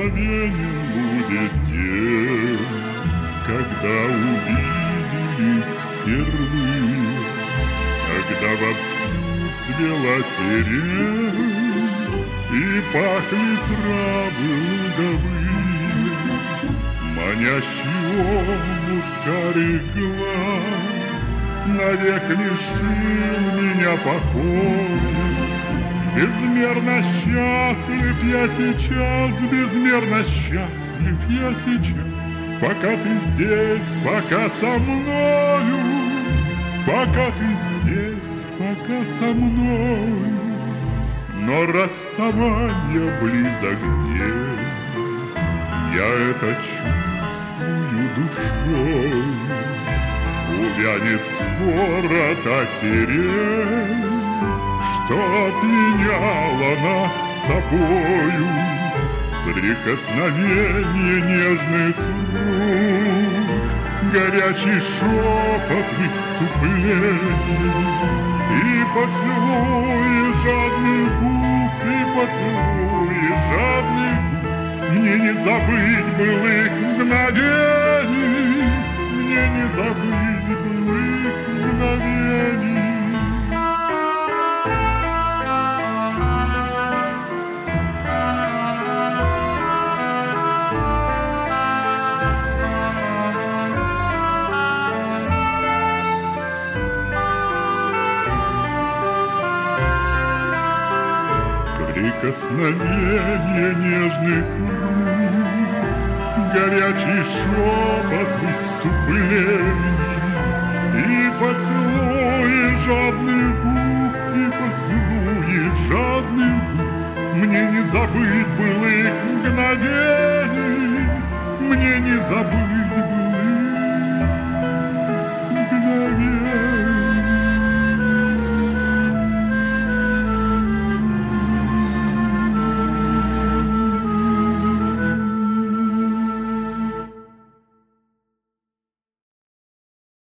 неприкосновенен будет день, когда увиделись впервые, когда вовсю цвела сирень и пахли травы луговые, манящий омут карих глаз навек лишил меня покоя. Безмерно счастлив я сейчас, безмерно счастлив я сейчас, пока ты здесь, пока со мною, пока ты здесь, пока со мною. Но расставание близок день, я это чувствую душой. Увянет скоро та сирень, что опьяняла нас с тобою. Прикосновение нежных рук, горячий шепот выступлений, и поцелуи жадных губ, и поцелуи жадных губ. Мне не забыть былых мгновений, мне не забыть былых мгновений. Прикосновение нежных рук, горячий шепот выступлений, и поцелуи жадных губ, и поцелуи жадных губ. Мне не забыть былых мгновений, мне не забыть